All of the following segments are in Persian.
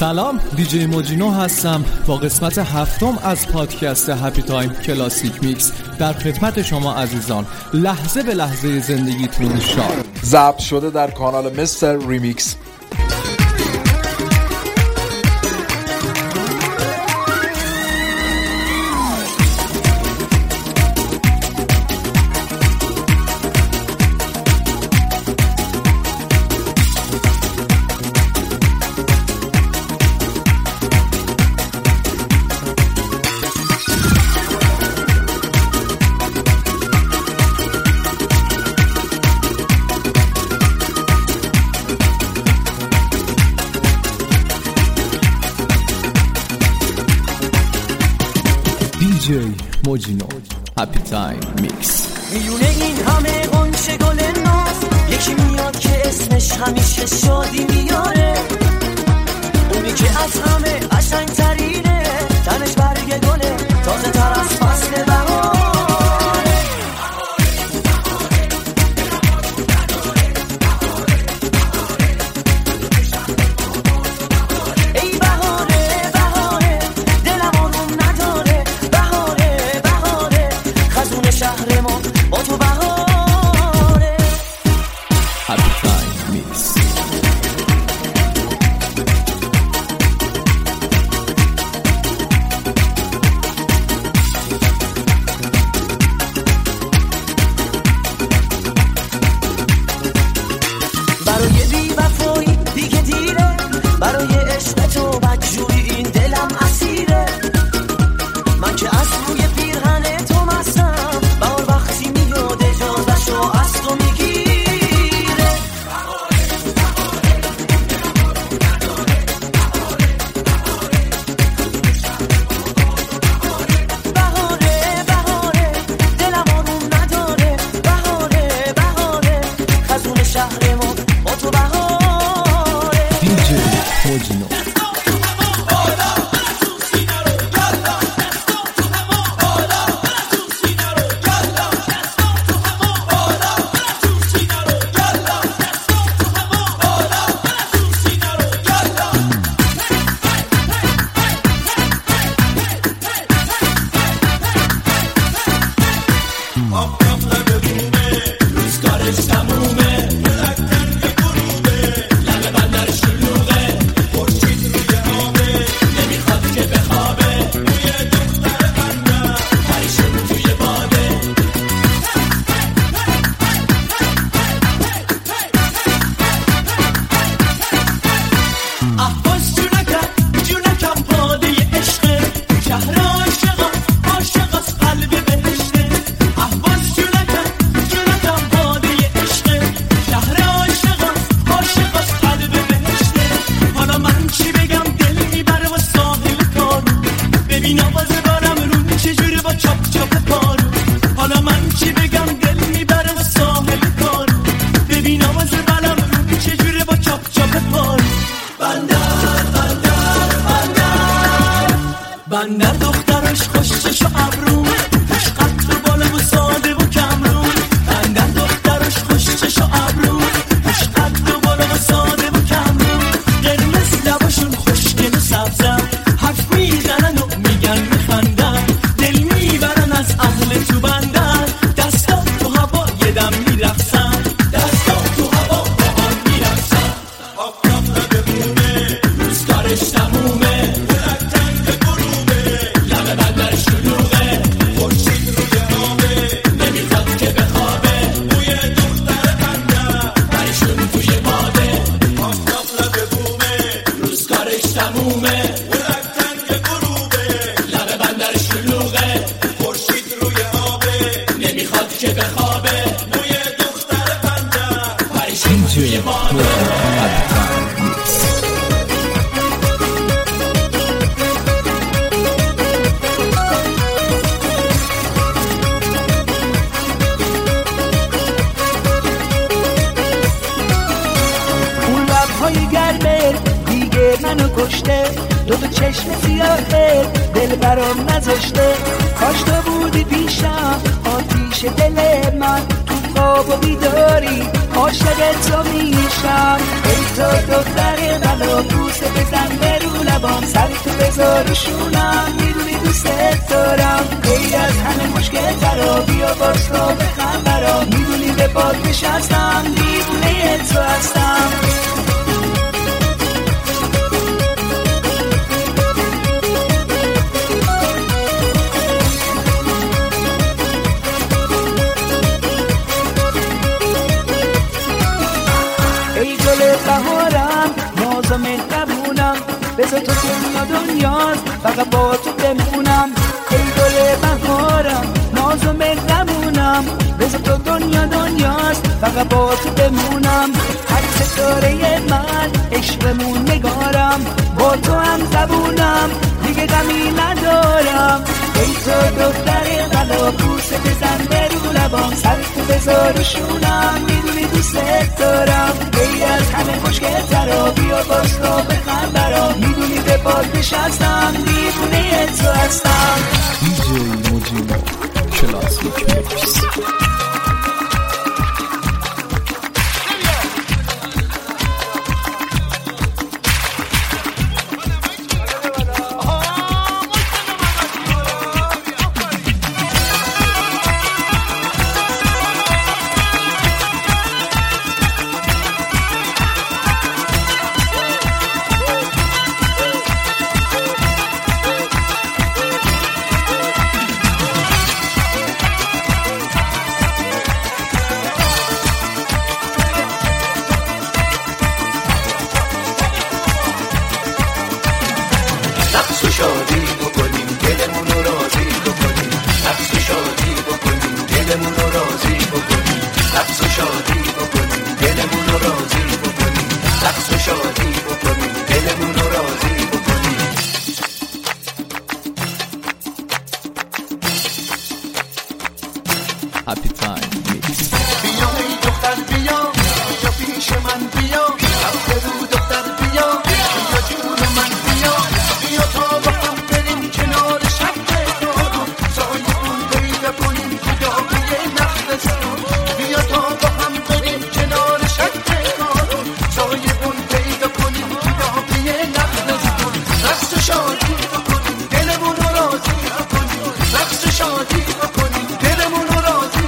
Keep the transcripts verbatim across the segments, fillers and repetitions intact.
سلام، دیجی موجینو هستم با قسمت هفتم از پادکست هپی تایم کلاسیک میکس در خدمت شما عزیزان. لحظه به لحظه زندگیتون شاد. ضبط شده در کانال مستر ریمیکس. دیجی موجینو هپی تایم میکس. میونه این همه قنچه گل ناز، یکی میاد که اسمش همیشه شادی میاره، اونی که از همه قشنگ ترینه، تنش برگ گله تازه تر از فصل بهاره. بندر دخترش خوشش و ابرو، خوش قد و بالا و ساده و کمرو. بندر دخترش خوشش و ابرو، خوش قد و بالا و ساده و کمرو. قرمز لباشون خوشگل و سبزن، حرف میزنن و میگن میخندن، دل میبرن از اهل تو بندر. دستا تو هوا یه دم میرقصن، دستا تو هوا با هم میرقصن. آب کام نبمونه روزگارش تمومه، منو کشته، دو تا چشم سیاهه دل برام نذاشته. کاش تو بودی پیشم آتیش دل من، تو خواب و بیداری عاشق تو میشم. ای تو دختر منو بوسه بزن به رو لبام سر تو بذارشونم میدونی دوست دارم غیر از همه مشکل ترا بیا باش را بخم برا میدونی به باد نشستم دیوونه تو هستم ای گل بهارم ناز و مهربونم بذار تو دنیا دنیاست فقط با تو بمونم ای گل بهارم ناز و مهربونم بذار تو دنیا دنیاست فقط با تو بمونم هر ستاره من عشقمون نگارم با تو هم زبونم دیگه غمی ندارم ای تو دختر بلا بوسه بزن به رو لبام سر تو بذارشونم میدونی دوست دارم غیر از همه مشکل ترا بیا باش را بخم برا میدونی به باد نشستم دیوونه تو هستم دیجی موجینا کلاسیک میکس هپی تایم میکس بیا ای دختر بیا بیا پیش من بیا رفته رو دختر بیا بیا جون من بیا بیا تا با هم بریم کنار شب بارون سایبون پیدا کنیم خدای نخلستون بیا تا با هم بریم کنار شب بارون سایبون پیدا کنیم خدای نخلستون رقص شادی بکنیم دلمون رو راضی بکنیم رقص شادی بکنیم دلمون رو راضی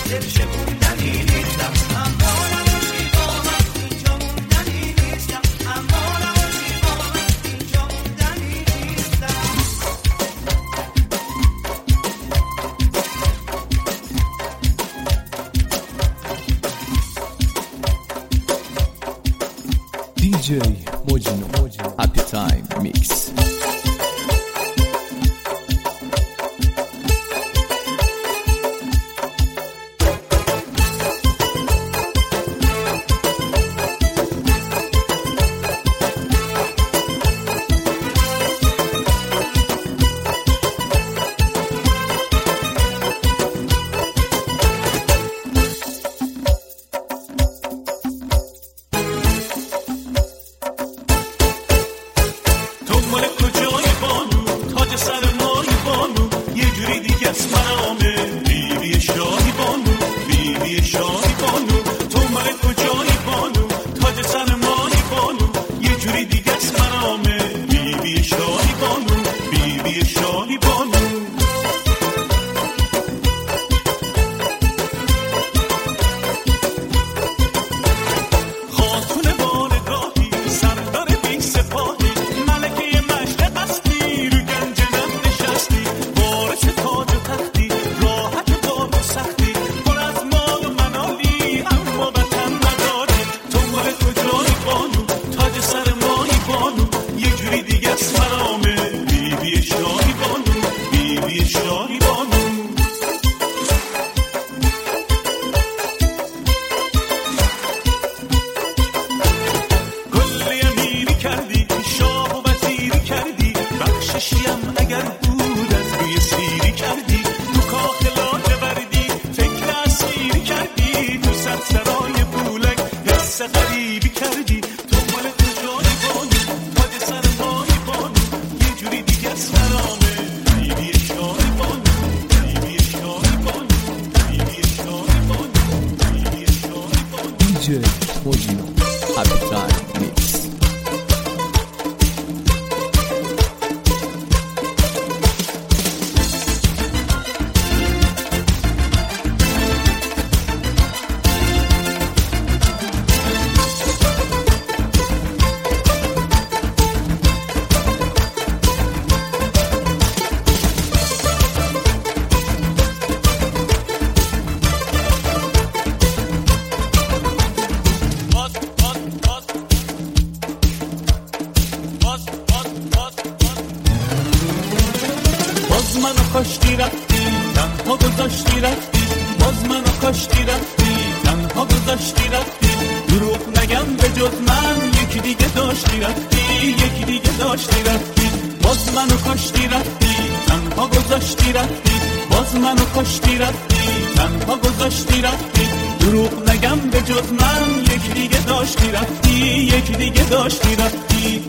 دل شکوندنی نیستم اما نباشی با من اینجا موندنی نیستم اما نباشی با من اینجا موندنی نیستم دی جی موجینو هپی تایم میکس. موجینو هپی تایم میکس. کاشتی رفتی تنها گذاشتی رفتی باز منو کاشتی رفتی تنها گذاشتی رفتی دروغ نگم به جز من یکی دیگه داشتی رفتی یکی دیگه داشتی رفتی باز منو کاشتی رفتی تنها گذاشتی رفتی باز منو کاشتی رفتی تنها گذاشتی رفتی دروغ نگم به جز من یکی دیگه داشتی رفتی یکی دیگه داشتی رفتی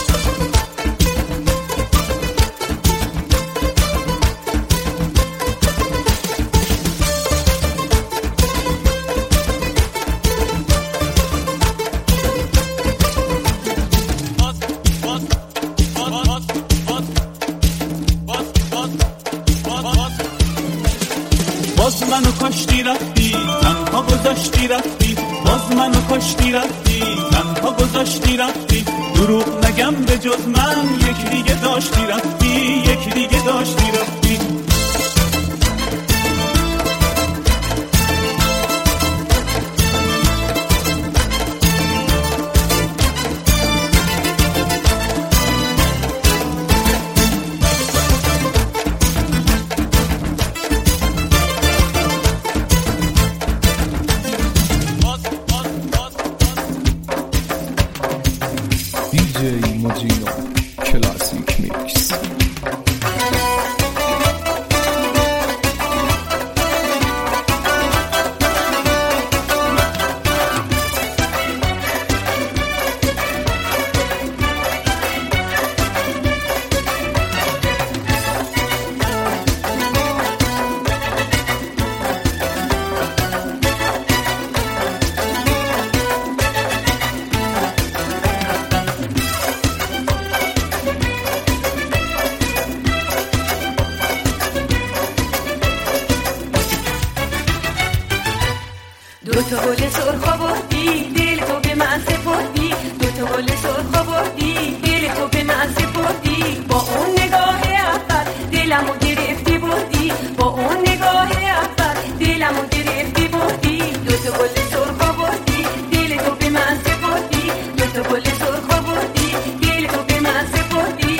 باز منو کاشتی رفتی تنها گذاشتی رفتی باز منو کاشتی رفتی تنها گذاشتی رفتی دروغ نگم به جز من یکی دیگه داشتی رفتی یکی دیگه داشتی رفتی دی جی موجینو کلاسیک میکس. دو تا گل سرخ آوردی دل تو به من سپردی، دو تا گل سرخ آوردی دل تو به من سپردی، با اون نگاه اول دلمو گرفتی بردی، با اون نگاه اول دلمو گرفتی بردی، دو تا گل سرخ آوردی دل تو به من سپردی، دو تا گل سرخ آوردی دل تو به من سپردی.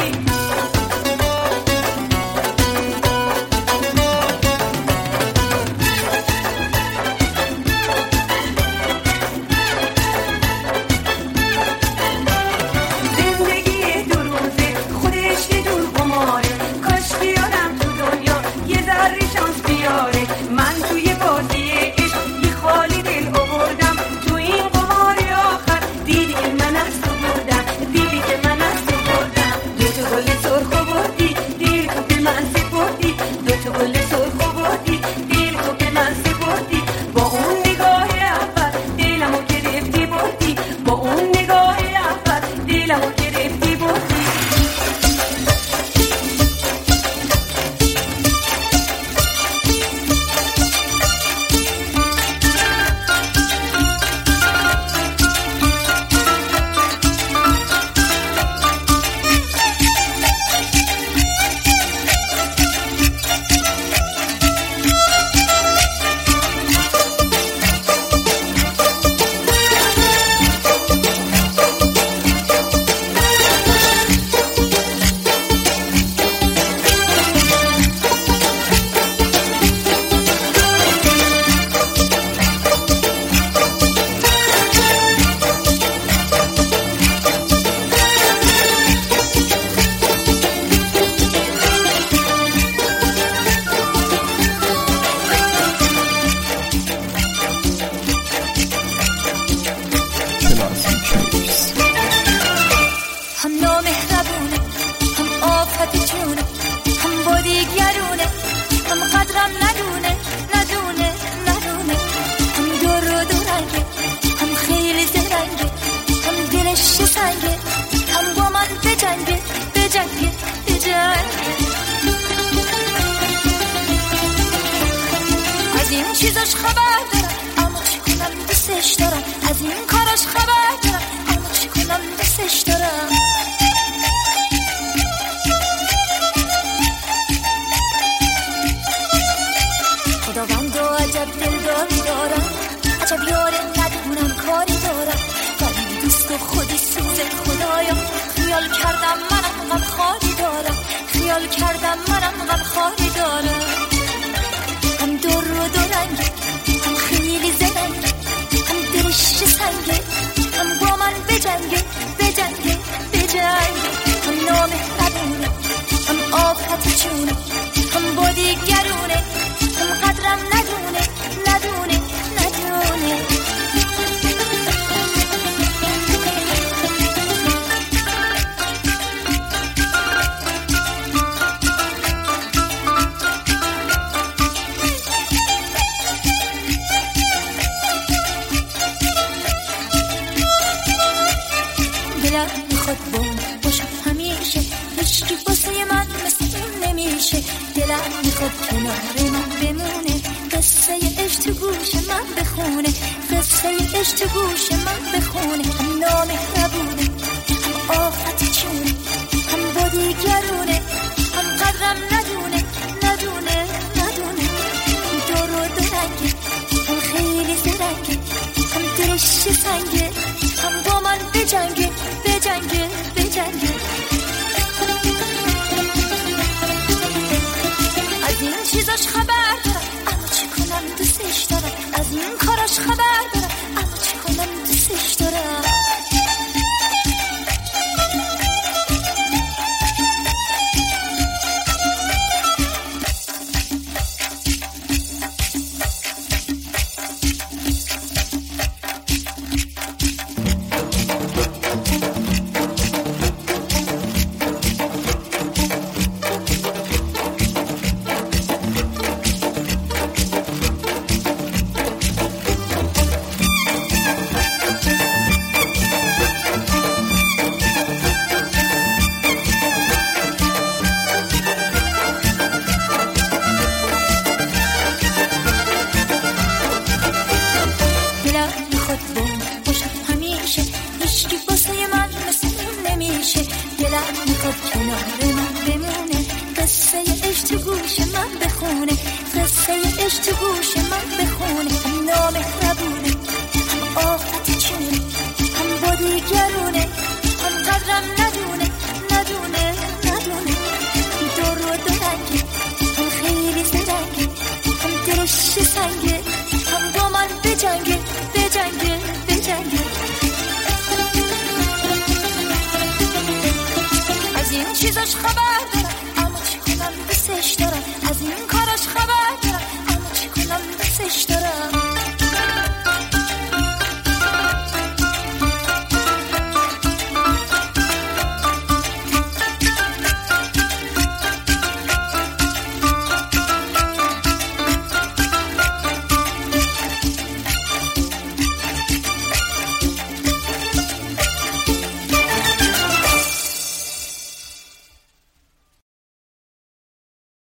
چه سنگه هم با من بجنگه بجنگه بجنگه. از این چیزاش خبر